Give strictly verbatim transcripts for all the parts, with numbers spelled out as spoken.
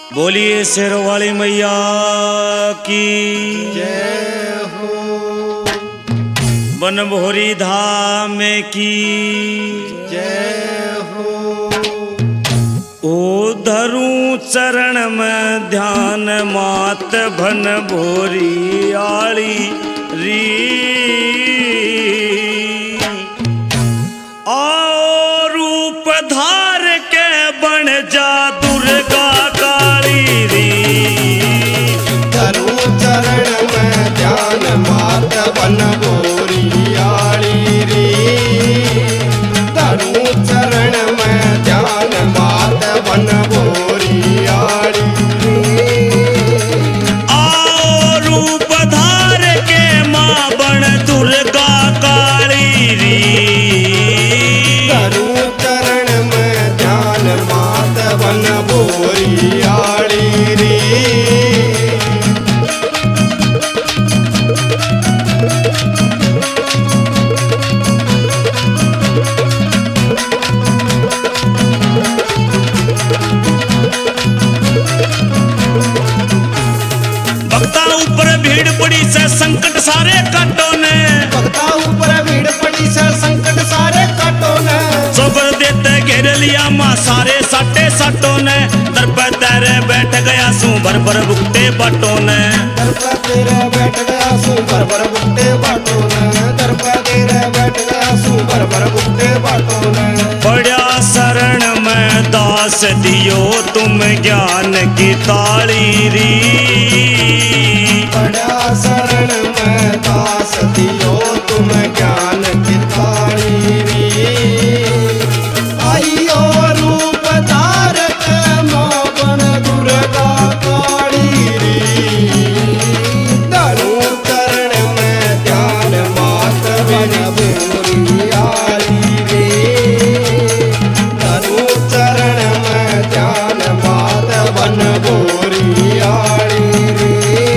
बोलिए शेरों वाली मैया की जय हो। बनभोरी धाम की जय हो। ओ धरूं चरण में ध्यान मात भन भोरी आली री आओ रूप धार के बन जा दुर्गा काली री धरूं चरण में ध्यान मात बन भोरी आली री। धरूं चरण में ध्यान मात बन भोरी आली री। आओ रूप धार के माँ बन दुर्गा काली री धरूं चरण में ध्यान मात बन भोरी आली री। भक्ता ऊपर भीड़ पड़ी से संकट सारे काटो ने भक्ता ऊपर भीड़ पड़ी से संकट सारे काटो ने। सोबर देते घेर लिया माँ सारे साटे साटो ने दर पे तेरे बैठ गया सू भर भर भुगते बाटो ने दर पे तेरे बैठ गया सू भर भर भुगते बाटो ने। दर पे तेरे बैठ गया सू भर भर भुगते बाटो ने। पड़ा शरण में दास दियो तुम ज्ञान की ताली री पड़ा शरण में दास दियो तुम ज्ञान की ताली री। आइयो रूप धारक माँ बन दुर्गा काली री। धरूं चरण में ध्यान मात बन भोरी आली री। धरूं चरण में ध्यान मात बन भोरी आली री।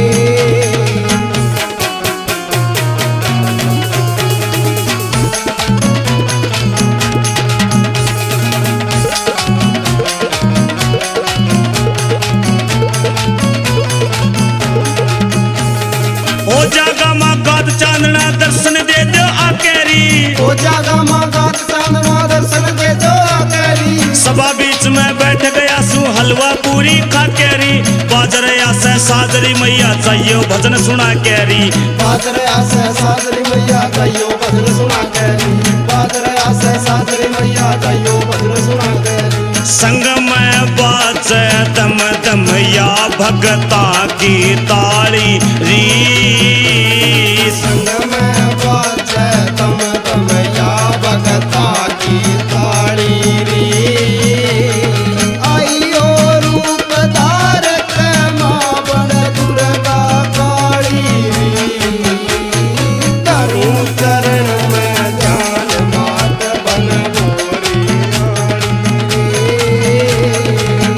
हो जागा माँ गाद चांदना दर्शन दे दो आकेरी ओ जागा माँ गात चांदना दर्शन दे दो आकेरी। सभा बीच में बैठ गया सू हलवा पूरी खाकेरी बाजरया से साजरी मैया चाहिए भजन सुना केरी बाजरया से साजरी मैया जाइयो भजन सुना केरी। बाजरया से साजरी मैया जाइयो भजन सुना केरी। संग में बाजे दम दम या भगता की ताली री संग में बाजे तम तम या भगता की ताली री। आइयो रूप धारक माँ बन दुर्गा काली री। धरूं चरण में ध्यान मात बन भोरी आली री।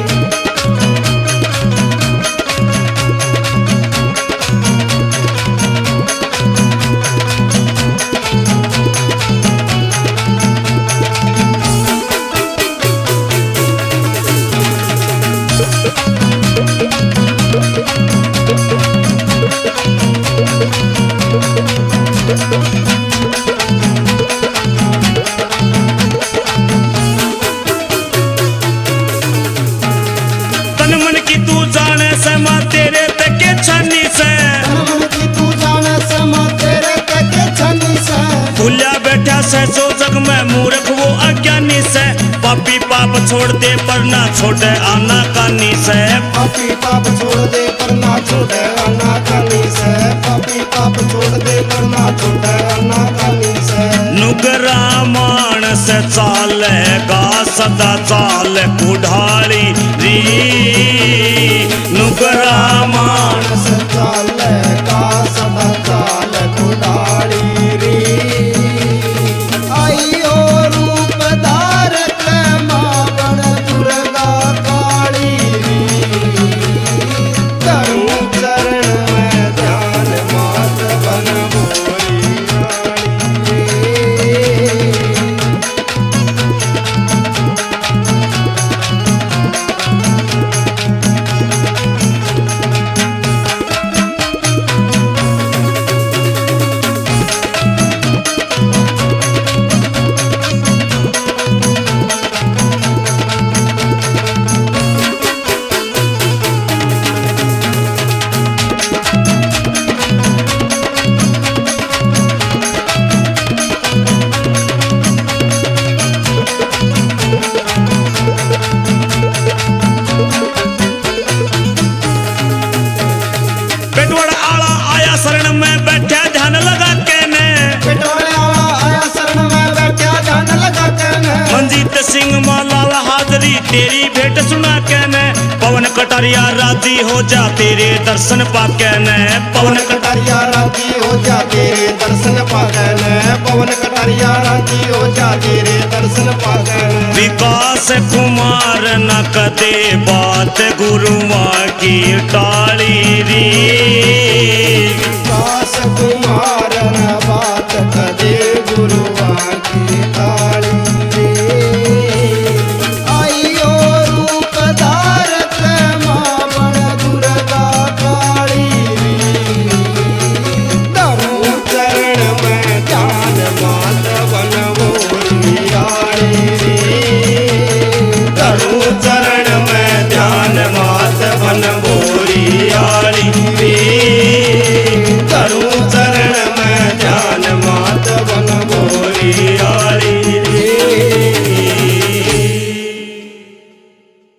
तन मन की तू जाने से माँ तेरे तके छानी से मन की तू जाने से माँ तेरे तके छनी से। भूलिया बैठा से सो जग में मूर्ख वो अज्ञानी से पापी पाप छोड़ दे पर ना छोड़े आना कानी से पापी पाप छोड़ दे पर ना छोड़े अन्ना कानी से। पापी पाप छोड़ दे पर ना छोड़े अन्ना कानी से। नुगरा मानस चालेगा सदा चाल कुढ़ाली री नुगरा मान मानस चालेगा सदा चाल कुडाली री। आइयो रूप धारक माँ बन दुर्गा काली री। धरूं चरण में ध्यान मात बन भोरी आली री। तेरी भेंट सुना के न पवन कटारिया राजी हो जा तेरे दर्शन पाके न पवन कटारिया राजी हो जा तेरे दर्शन पाके न पवन कटारिया राजी हो जा तेरे दर्शन पाके न विकास कुमार न कदे बात गुरुआ की टाली री विकास कुमार न